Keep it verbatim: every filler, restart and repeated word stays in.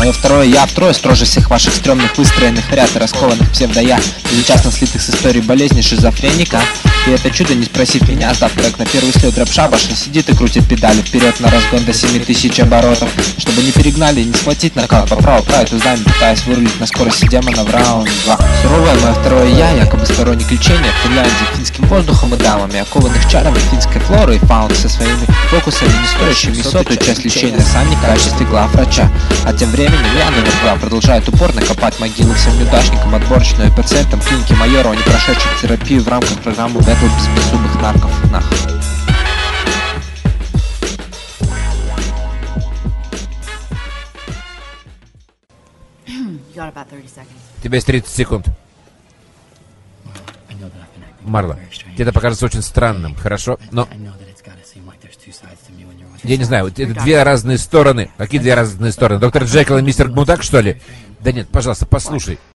Мое второе я втрое строже всех ваших стрёмных выстроенных ряд и раскованных псевдоя, безучастно слитых с историей болезни шизофреника. И это чудо, не спросив меня, сдав трек на первый след рэп шабаша, сидит и крутит педали вперед на разгон до семи тысяч оборотов, чтобы не перегнали и не схватить нокаут по праву правит узами, пытаясь вырулить на скорости демона в раунд два. Суровое мое второе я, якобы сторонник лечения в Финляндии финским воздухом и дамами, окованных чарами финской флоры и фауны со своими фокусами, не стоящими сотую часть лечения Санни в качестве главврача. А тем временем я, номер два, продолжает упорно копать могилы всем неудачникам, отборочным и пациентам клиники Майорова, не прошедших терапию в рамках программы Battle без беззубых нарков. Нах. У тебя есть тридцать секунд. Марла, тебе это покажется очень странным, хорошо? Но... Я не знаю, это две разные стороны. Какие две разные стороны? Доктор Джекил и мистер Мудак, что ли? Да нет, пожалуйста, послушай.